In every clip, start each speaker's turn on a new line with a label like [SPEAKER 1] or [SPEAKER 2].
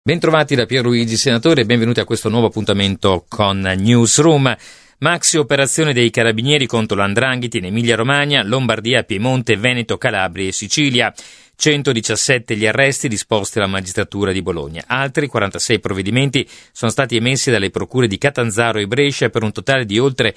[SPEAKER 1] Bentrovati da Pierluigi Senatore e benvenuti a questo nuovo appuntamento con Newsroom. Maxi operazione dei carabinieri contro l''ndrangheta in Emilia-Romagna, Lombardia, Piemonte, Veneto, Calabria e Sicilia. 117 gli arresti disposti alla magistratura di Bologna. Altri 46 provvedimenti sono stati emessi dalle procure di Catanzaro e Brescia per un totale di oltre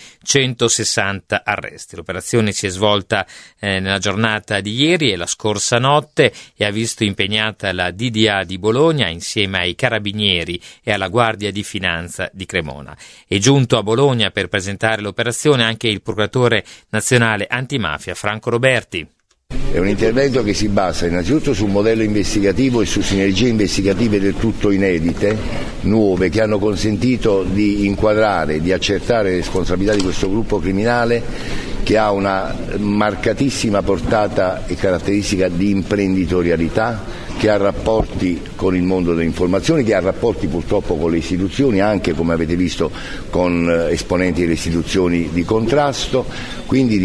[SPEAKER 1] 160 arresti. L'operazione si è svolta nella giornata di ieri e la scorsa notte e ha visto impegnata la DDA di Bologna insieme ai carabinieri e alla Guardia di Finanza di Cremona. È giunto a Bologna per presentare l'operazione anche il procuratore nazionale antimafia Franco Roberti.
[SPEAKER 2] È un intervento che si basa innanzitutto su un modello investigativo e su sinergie investigative del tutto inedite, nuove, che hanno consentito di inquadrare, di accertare le responsabilità di questo gruppo criminale che ha una marcatissima portata e caratteristica di imprenditorialità, che ha rapporti con il mondo delle informazioni, che ha rapporti purtroppo con le istituzioni, anche come avete visto con esponenti delle istituzioni di contrasto. Quindi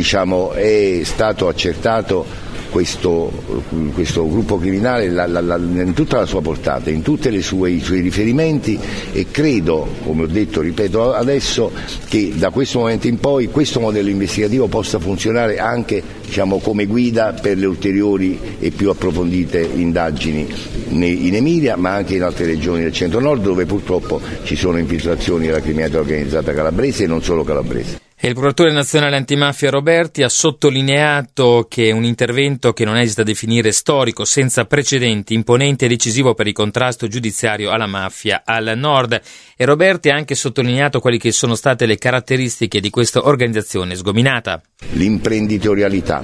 [SPEAKER 2] è stato accertato questo gruppo criminale in tutta la sua portata, in tutti i suoi riferimenti, e credo, come ho detto, ripeto adesso, che da questo momento in poi questo modello investigativo possa funzionare anche come guida per le ulteriori e più approfondite indagini in Emilia, ma anche in altre regioni del centro-nord, dove purtroppo ci sono infiltrazioni della criminalità organizzata calabrese e non solo calabrese.
[SPEAKER 1] E il procuratore nazionale antimafia Roberti ha sottolineato che è un intervento che non esita a definire storico, senza precedenti, imponente e decisivo per il contrasto giudiziario alla mafia al nord. E Roberti ha anche sottolineato quali che sono state le caratteristiche di questa organizzazione sgominata.
[SPEAKER 2] L'imprenditorialità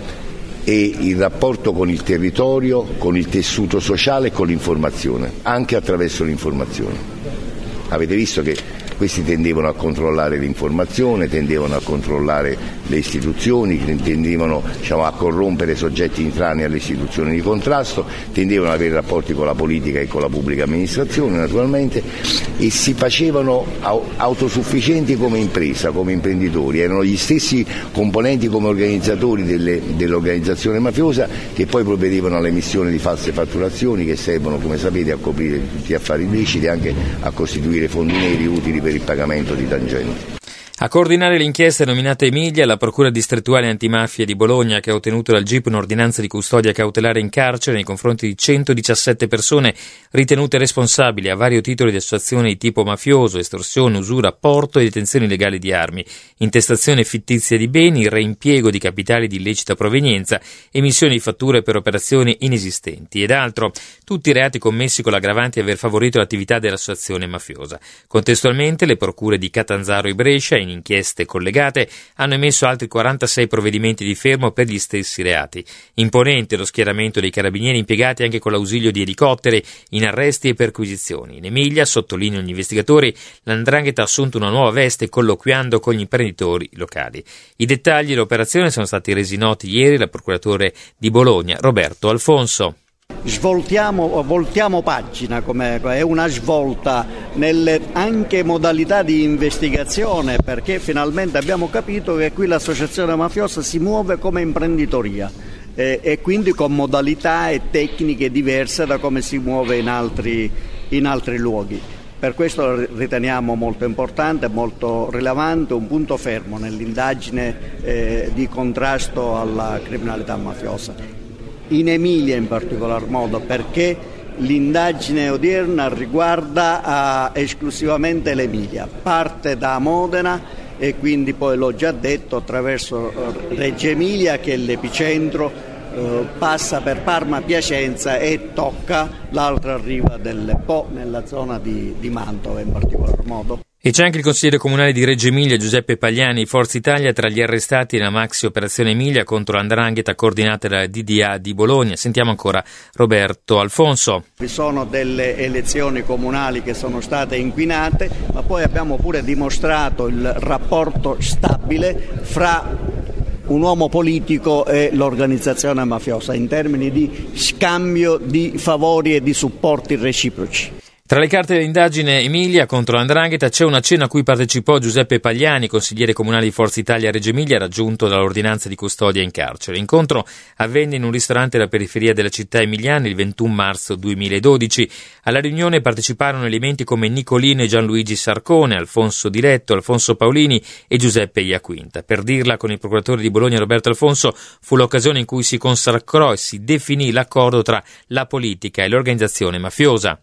[SPEAKER 2] e il rapporto con il territorio, con il tessuto sociale e con l'informazione, anche attraverso l'informazione. Avete visto che questi tendevano a controllare l'informazione, tendevano a controllare le istituzioni, tendevano a corrompere soggetti intranei alle istituzioni di contrasto, tendevano ad avere rapporti con la politica e con la pubblica amministrazione naturalmente, e si facevano autosufficienti come impresa, come imprenditori. Erano gli stessi componenti come organizzatori dell'organizzazione mafiosa che poi provvedevano all'emissione di false fatturazioni che servono, come sapete, a coprire tutti gli affari illeciti e anche a costituire fondi neri utili per il pagamento di tangenti.
[SPEAKER 1] A coordinare l'inchiesta è nominata Emilia, la Procura distrettuale antimafia di Bologna, che ha ottenuto dal GIP un'ordinanza di custodia cautelare in carcere nei confronti di 117 persone ritenute responsabili a vario titolo di associazione di tipo mafioso, estorsione, usura, porto e detenzione illegale di armi, intestazione fittizia di beni, reimpiego di capitali di illecita provenienza, emissione di fatture per operazioni inesistenti ed altro, tutti reati commessi con l'aggravante di aver favorito l'attività dell'associazione mafiosa. Contestualmente le procure di Catanzaro e Brescia, in inchieste collegate, hanno emesso altri 46 provvedimenti di fermo per gli stessi reati. Imponente lo schieramento dei carabinieri impiegati anche con l'ausilio di elicotteri in arresti e perquisizioni. In Emilia, sottolineano gli investigatori, l''ndrangheta ha assunto una nuova veste colloquiando con gli imprenditori locali. I dettagli dell'operazione sono stati resi noti ieri dal procuratore di Bologna, Roberto Alfonso.
[SPEAKER 3] Voltiamo pagina, è una svolta nelle anche modalità di investigazione, perché finalmente abbiamo capito che qui l'associazione mafiosa si muove come imprenditoria e quindi con modalità e tecniche diverse da come si muove in altri luoghi. Per questo riteniamo molto importante, molto rilevante, un punto fermo nell'indagine di contrasto alla criminalità mafiosa. In Emilia in particolar modo, perché l'indagine odierna riguarda esclusivamente l'Emilia, parte da Modena e quindi poi l'ho già detto attraverso Reggio Emilia, che è l'epicentro, passa per Parma, Piacenza e tocca l'altra riva del Po nella zona di Mantova in particolar modo.
[SPEAKER 1] E c'è anche il consigliere comunale di Reggio Emilia, Giuseppe Pagliani, Forza Italia, tra gli arrestati nella maxi operazione Emilia contro l''ndrangheta coordinata dalla DDA di Bologna. Sentiamo ancora Roberto Alfonso.
[SPEAKER 3] Vi sono delle elezioni comunali che sono state inquinate, ma poi abbiamo pure dimostrato il rapporto stabile fra un uomo politico e l'organizzazione mafiosa in termini di scambio di favori e di supporti reciproci.
[SPEAKER 1] Tra le carte dell'indagine Emilia contro l''ndrangheta c'è una cena a cui partecipò Giuseppe Pagliani, consigliere comunale di Forza Italia a Reggio Emilia, raggiunto dall'ordinanza di custodia in carcere. L'incontro avvenne in un ristorante della periferia della città emiliana il 21 marzo 2012. Alla riunione parteciparono elementi come Nicolino e Gianluigi Sarcone, Alfonso Diletto, Alfonso Paolini e Giuseppe Iaquinta. Per dirla con il procuratore di Bologna Roberto Alfonso, fu l'occasione in cui si consacrò e si definì l'accordo tra la politica e l'organizzazione mafiosa.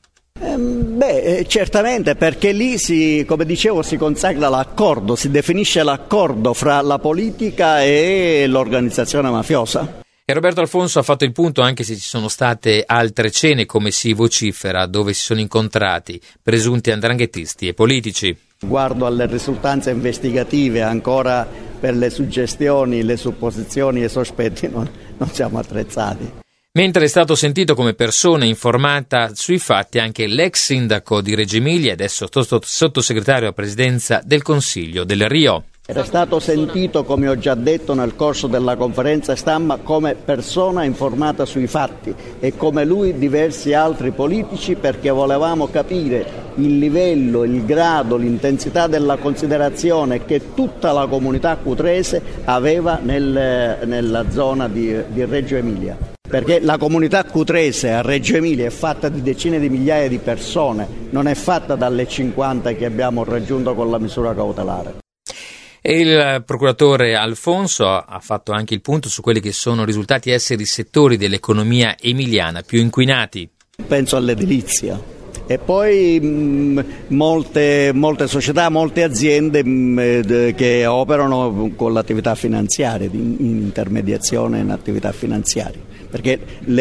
[SPEAKER 3] Certamente, perché lì come dicevo, si consacra l'accordo, si definisce l'accordo fra la politica e l'organizzazione mafiosa.
[SPEAKER 1] E Roberto Alfonso ha fatto il punto anche se ci sono state altre cene, come si vocifera, dove si sono incontrati presunti 'ndranghetisti e politici.
[SPEAKER 3] Guardo alle risultanze investigative, ancora per le suggestioni, le supposizioni e i sospetti non siamo attrezzati.
[SPEAKER 1] Mentre è stato sentito come persona informata sui fatti anche l'ex sindaco di Reggio Emilia, adesso sottosegretario a presidenza del Consiglio del Rio.
[SPEAKER 3] Era stato sentito, come ho già detto nel corso della conferenza stampa, come persona informata sui fatti e come lui diversi altri politici, perché volevamo capire il livello, il grado, l'intensità della considerazione che tutta la comunità cutrese aveva nella zona di Reggio Emilia. Perché la comunità cutrese a Reggio Emilia è fatta di decine di migliaia di persone, non è fatta dalle 50 che abbiamo raggiunto con la misura cautelare.
[SPEAKER 1] E il procuratore Alfonso ha fatto anche il punto su quelli che sono risultati essere i settori dell'economia emiliana più inquinati.
[SPEAKER 3] Penso all'edilizia. E poi molte società, molte aziende che operano con l'attività finanziaria, in intermediazione in attività finanziarie. Perché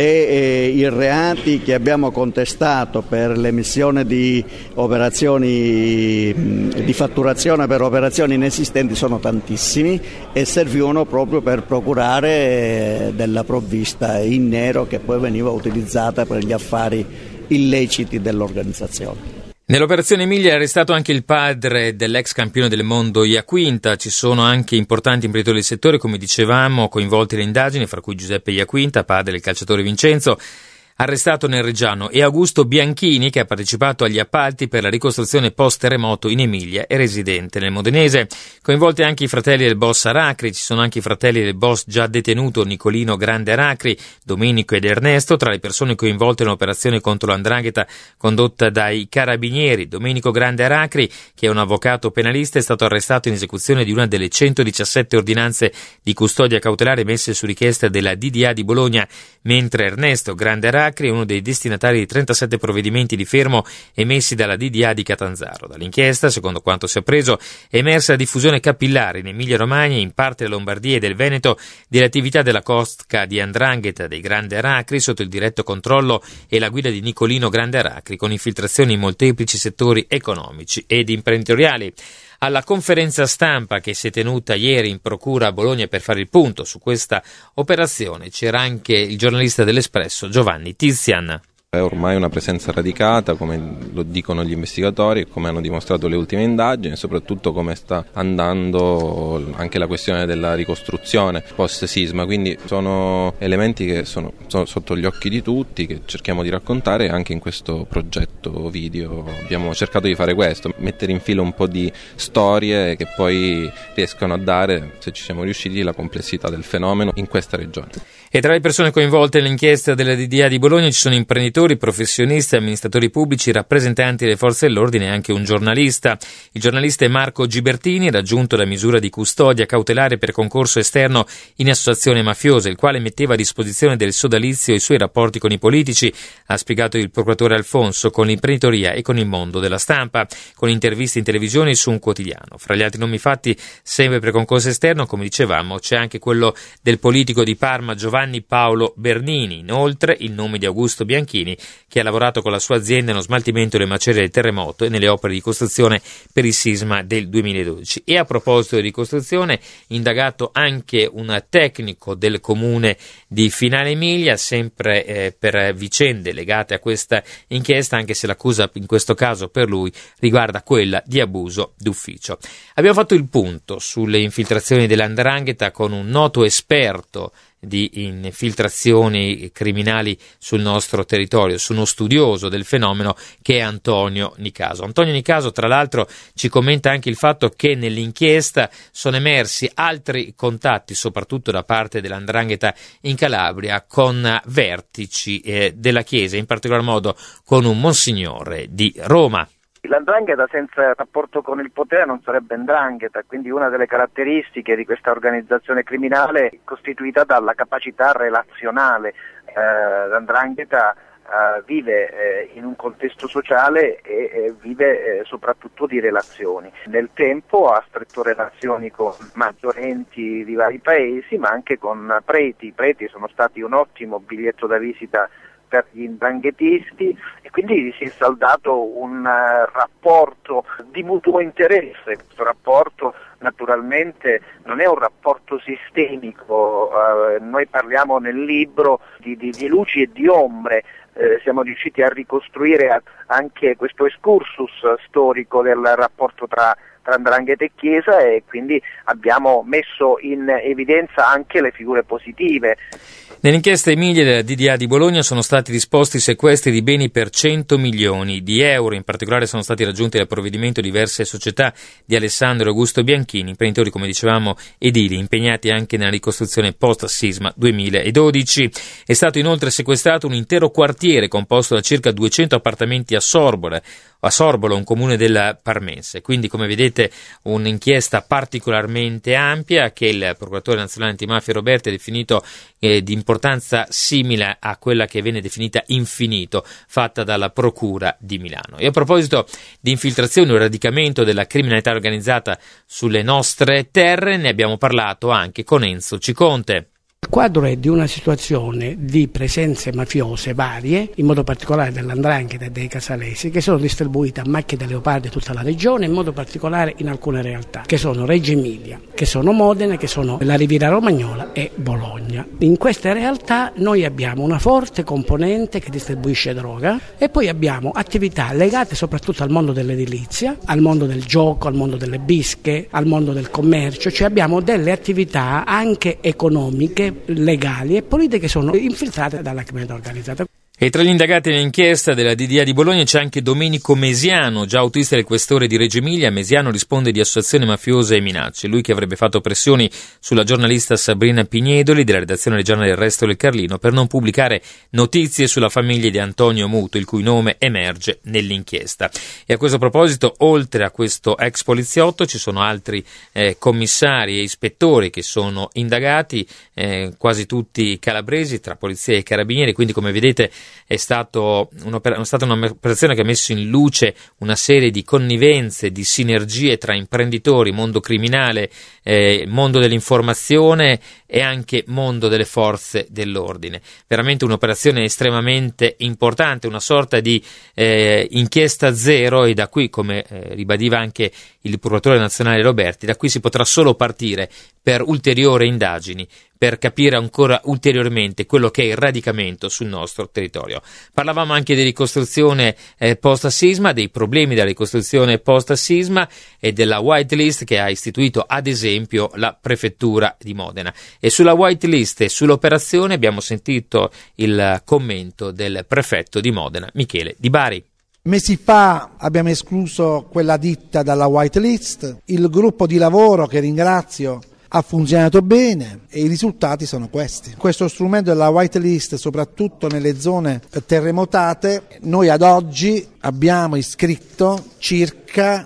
[SPEAKER 3] i reati che abbiamo contestato per l'emissione di operazioni di fatturazione per operazioni inesistenti sono tantissimi e servivano proprio per procurare della provvista in nero che poi veniva utilizzata per gli affari illeciti dell'organizzazione.
[SPEAKER 1] Nell'operazione Emilia è arrestato anche il padre dell'ex campione del mondo Iaquinta. Ci sono anche importanti imprenditori del settore, come dicevamo, coinvolti nelle indagini, fra cui Giuseppe Iaquinta, padre del calciatore Vincenzo, arrestato nel Reggiano, e Augusto Bianchini, che ha partecipato agli appalti per la ricostruzione post-terremoto in Emilia e residente nel Modenese. Coinvolti anche i fratelli del boss Aracri, ci sono anche i fratelli del boss già detenuto Nicolino Grande Aracri, Domenico ed Ernesto, tra le persone coinvolte nell'operazione contro l''ndrangheta condotta dai carabinieri. Domenico Grande Aracri, che è un avvocato penalista, è stato arrestato in esecuzione di una delle 117 ordinanze di custodia cautelare messe su richiesta della DDA di Bologna, mentre Ernesto Grande Aracri è uno dei destinatari di 37 provvedimenti di fermo emessi dalla DDA di Catanzaro. Dall'inchiesta, secondo quanto si è appreso, è emersa la diffusione capillare in Emilia-Romagna e in parte della Lombardia e del Veneto delle attività della cosca di 'ndrangheta dei Grande Aracri sotto il diretto controllo e la guida di Nicolino Grande Aracri, con infiltrazioni in molteplici settori economici ed imprenditoriali. Alla conferenza stampa che si è tenuta ieri in procura a Bologna per fare il punto su questa operazione c'era anche il giornalista dell'Espresso Giovanni Tizian.
[SPEAKER 4] È ormai una presenza radicata, come lo dicono gli investigatori, come hanno dimostrato le ultime indagini, e soprattutto come sta andando anche la questione della ricostruzione post-sisma. Quindi sono elementi che sono sotto gli occhi di tutti, che cerchiamo di raccontare anche in questo progetto video. Abbiamo cercato di fare questo, mettere in fila un po' di storie che poi riescano a dare, se ci siamo riusciti, la complessità del fenomeno in questa regione.
[SPEAKER 1] E tra le persone coinvolte nell'inchiesta della DDA di Bologna ci sono imprenditori, professionisti, amministratori pubblici, rappresentanti delle forze dell'ordine e anche un giornalista. Il giornalista è Marco Gibertini, raggiunto da misura di custodia cautelare per concorso esterno in associazione mafiosa, il quale metteva a disposizione del sodalizio i suoi rapporti con i politici, ha spiegato il procuratore Alfonso, con l'imprenditoria e con il mondo della stampa, con interviste in televisione su un quotidiano. Fra gli altri nomi fatti, sempre per concorso esterno, come dicevamo, c'è anche quello del politico di Parma Giovanni Paolo Bernini. Inoltre il nome di Augusto Bianchini, che ha lavorato con la sua azienda nello smaltimento delle macerie del terremoto e nelle opere di costruzione per il sisma del 2012. E a proposito di ricostruzione, indagato anche un tecnico del comune di Finale Emilia, sempre per vicende legate a questa inchiesta, anche se l'accusa in questo caso per lui riguarda quella di abuso d'ufficio. Abbiamo fatto il punto sulle infiltrazioni dell''ndrangheta con un noto esperto di infiltrazioni criminali sul nostro territorio, su uno studioso del fenomeno che è Antonio Nicaso. Antonio Nicaso, tra l'altro, ci commenta anche il fatto che nell'inchiesta sono emersi altri contatti, soprattutto da parte dell''ndrangheta in Calabria, con vertici della Chiesa, in particolar modo con un monsignore di Roma.
[SPEAKER 5] L''ndrangheta senza rapporto con il potere non sarebbe 'ndrangheta, quindi una delle caratteristiche di questa organizzazione criminale è costituita dalla capacità relazionale. L''ndrangheta vive in un contesto sociale e vive soprattutto di relazioni. Nel tempo ha stretto relazioni con maggiorenti di vari paesi, ma anche con preti. I preti sono stati un ottimo biglietto da visita per gli 'ndranghetisti e quindi si è saldato un rapporto di mutuo interesse. Questo rapporto naturalmente non è un rapporto sistemico, noi parliamo nel libro di luci e di ombre. Siamo riusciti a ricostruire anche questo excursus storico del rapporto tra 'ndrangheta e Chiesa, e quindi abbiamo messo in evidenza anche le figure positive.
[SPEAKER 1] Nell'inchiesta Emilia della DDA di Bologna sono stati disposti sequestri di beni per 100 milioni di euro. In particolare sono stati raggiunti dal provvedimento diverse società di Alessandro Augusto Bianchini, imprenditori, come dicevamo, edili, impegnati anche nella ricostruzione post-sisma 2012. È stato inoltre sequestrato un intero quartiere composto da circa 200 appartamenti a Sorbolo, un comune del Parmense. Quindi, come vedete, un'inchiesta particolarmente ampia che il procuratore nazionale antimafia Roberti ha definito di importanza simile a quella che viene definita infinito, fatta dalla Procura di Milano. E a proposito di infiltrazione o radicamento della criminalità organizzata sulle nostre terre, ne abbiamo parlato anche con Enzo Ciconte.
[SPEAKER 6] Il quadro è di una situazione di presenze mafiose varie, in modo particolare dell''ndrangheta e dei casalesi, che sono distribuite a macchie da leopardo in tutta la regione, in modo particolare in alcune realtà, che sono Reggio Emilia, che sono Modena, che sono la Riviera Romagnola e Bologna. In queste realtà noi abbiamo una forte componente che distribuisce droga e poi abbiamo attività legate soprattutto al mondo dell'edilizia, al mondo del gioco, al mondo delle bische, al mondo del commercio, cioè abbiamo delle attività anche economiche, legali e politiche che sono infiltrate dalla criminalità organizzata.
[SPEAKER 1] E tra gli indagati nell'inchiesta della DDA di Bologna c'è anche Domenico Mesiano, già autista del questore di Reggio Emilia. Mesiano risponde di associazione mafiosa e minacce. Lui che avrebbe fatto pressioni sulla giornalista Sabrina Pignedoli della redazione regionale del Resto del Carlino per non pubblicare notizie sulla famiglia di Antonio Muto, il cui nome emerge nell'inchiesta. E a questo proposito, oltre a questo ex poliziotto, ci sono altri commissari e ispettori che sono indagati, quasi tutti calabresi, tra polizia e carabinieri. Quindi, come vedete, è stata un'operazione che ha messo in luce una serie di connivenze, di sinergie tra imprenditori, mondo criminale, mondo dell'informazione e anche mondo delle forze dell'ordine. Veramente un'operazione estremamente importante, una sorta di inchiesta zero, e da qui, come ribadiva anche il procuratore nazionale Roberti, da qui si potrà solo partire per ulteriori indagini, per capire ancora ulteriormente quello che è il radicamento sul nostro territorio. Parlavamo anche di ricostruzione post-sisma, dei problemi della ricostruzione post-sisma e della whitelist che ha istituito ad esempio la prefettura di Modena. E sulla whitelist e sull'operazione abbiamo sentito il commento del prefetto di Modena, Michele Di Bari.
[SPEAKER 7] Mesi fa abbiamo escluso quella ditta dalla whitelist, il gruppo di lavoro, che ringrazio, ha funzionato bene e i risultati sono questi. Questo strumento della whitelist, soprattutto nelle zone terremotate, noi ad oggi abbiamo iscritto circa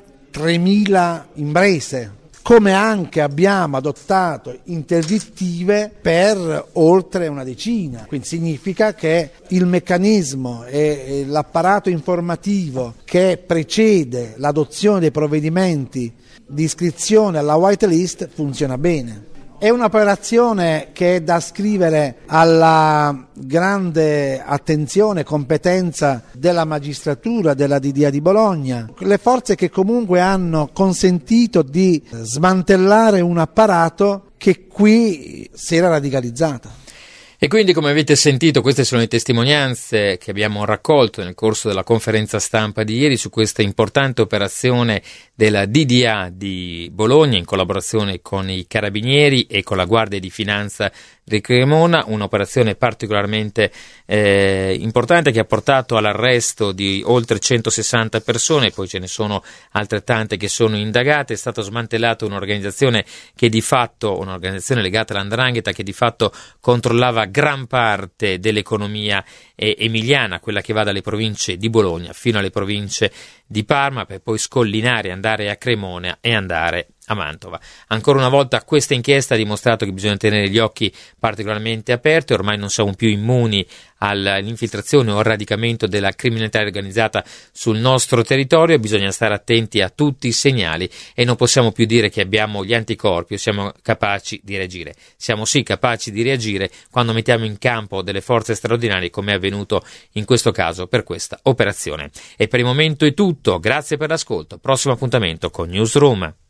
[SPEAKER 7] 3.000 imprese, come anche abbiamo adottato interdittive per oltre una decina. Quindi significa che il meccanismo e l'apparato informativo che precede l'adozione dei provvedimenti di iscrizione alla whitelist funziona bene. È un'operazione che è da ascrivere alla grande attenzione e competenza della magistratura della DDA di Bologna, le forze che comunque hanno consentito di smantellare un apparato che qui si era radicalizzato.
[SPEAKER 1] E quindi, come avete sentito, queste sono le testimonianze che abbiamo raccolto nel corso della conferenza stampa di ieri su questa importante operazione della DDA di Bologna in collaborazione con i Carabinieri e con la Guardia di Finanza di Cremona, un'operazione particolarmente importante che ha portato all'arresto di oltre 160 persone, poi ce ne sono altrettante che sono indagate. È stata smantellata un'organizzazione legata all''ndrangheta che di fatto controllava gran parte dell'economia emiliana, quella che va dalle province di Bologna fino alle province di Parma, per poi scollinare, andare a Cremona e andare a Mantova. Ancora una volta questa inchiesta ha dimostrato che bisogna tenere gli occhi particolarmente aperti, ormai non siamo più immuni all'infiltrazione o al radicamento della criminalità organizzata sul nostro territorio, bisogna stare attenti a tutti i segnali e non possiamo più dire che abbiamo gli anticorpi o siamo capaci di reagire. Siamo sì capaci di reagire quando mettiamo in campo delle forze straordinarie, come è avvenuto in questo caso per questa operazione. E per il momento è tutto, grazie per l'ascolto, prossimo appuntamento con Newsroom.